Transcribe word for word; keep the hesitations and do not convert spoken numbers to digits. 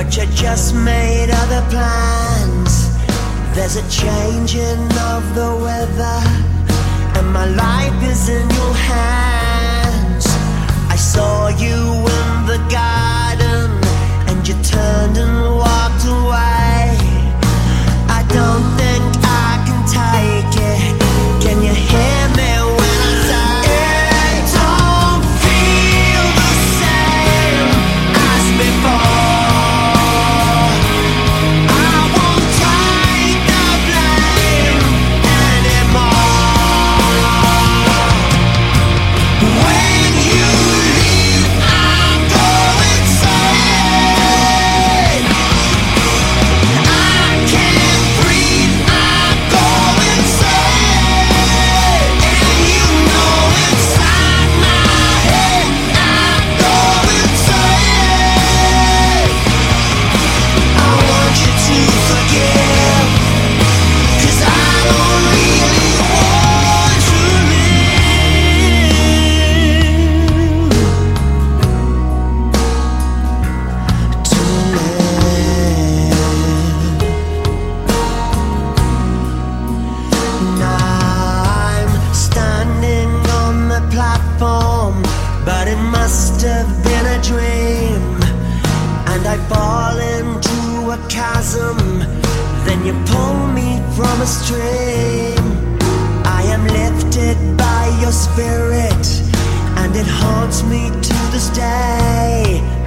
but you just made other plans. There's a changing of the weather, and my life is in your hands. I saw you in the garden, and you turned and walked away. I don't think I can take it. Can you hear me when I say it don't feel the same as before? I won't take the blame anymore. When you leave, I'm going insane. I can't breathe, I'm going insane. And you know inside my head, I'm going insane. I want you to forgive, 'cause I don't really want to live. To live. Now I'm standing on the platform, but it must have been a dream. And I fall into a chasm, then you pull me from a stream. I am lifted by your spirit, and it haunts me to this day.